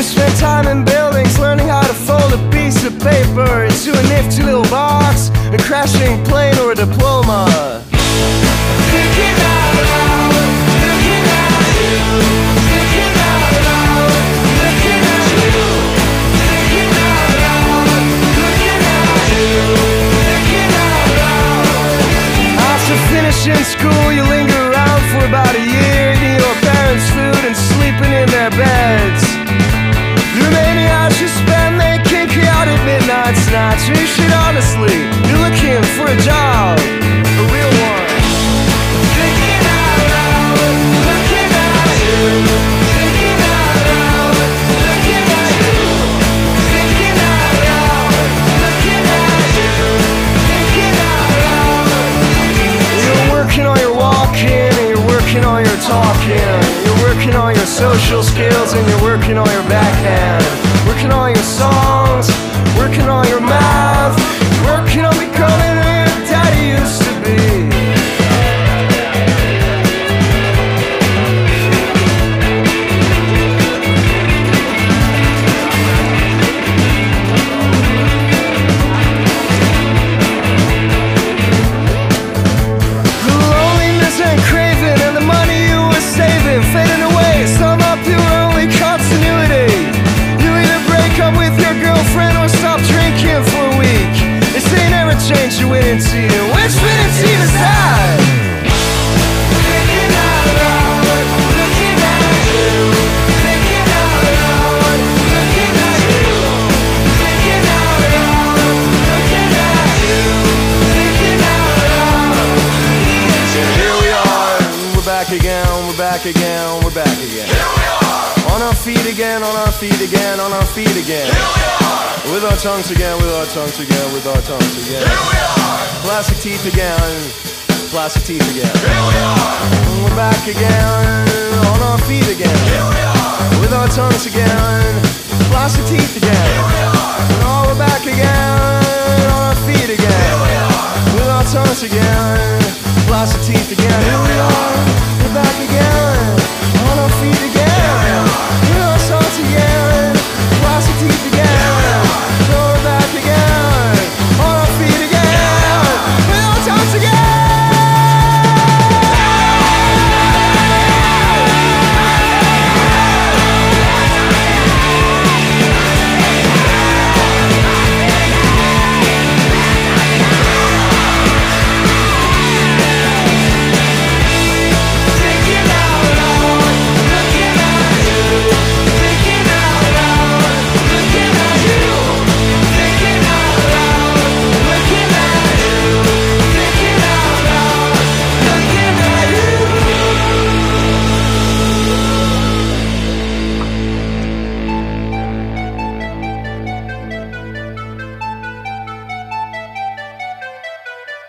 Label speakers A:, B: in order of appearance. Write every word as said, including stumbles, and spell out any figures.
A: spent time in buildings, learning how to fold a piece of paper into a nifty little box, a crashing plane or a diploma. Thinking out loud, looking at you. Thinking out loud, looking at you. Thinking out loud, looking at you. Thinking out loud. After finishing school, you linger around for about a year, eating your parents' food and sleeping in their beds. The remaining hours you spend making chaotic midnight snacks. You should honestly be looking for a job, a real one. Thinking out loud, looking at you. Thinking out loud, looking at you. Thinking out loud, looking at you. Thinking out loud. You're working on your walking, and you're working on your talking. You're working on your social skills, and you're working on your backhand. Working on your songs, working on your math, working on becoming who your daddy used to be. The loneliness and craving and the money you were saving fading away. Sum up your only continuity. Come with your girlfriend or stop drinking for a week. They say never change your winning team. Which winning team is that? Thinking out loud, looking at you. Thinking out loud, looking at you. Thinking out loud, looking at you. Thinking out loud. Here we are, we're back again, we're back again, we're back again. Here we are. On our feet again, on our feet again, on our feet again. Here we are! With our tongues again, with our tongues again, with our tongues again. Here we are! Plastic teeth again, plastic teeth again. Here we are! We're back again, on our feet again. Here we are! With our tongues again, plastic teeth again. Here we are! And oh, we're back again, on our feet again. Here we are! With our tongues again, plastic teeth again. Here we are!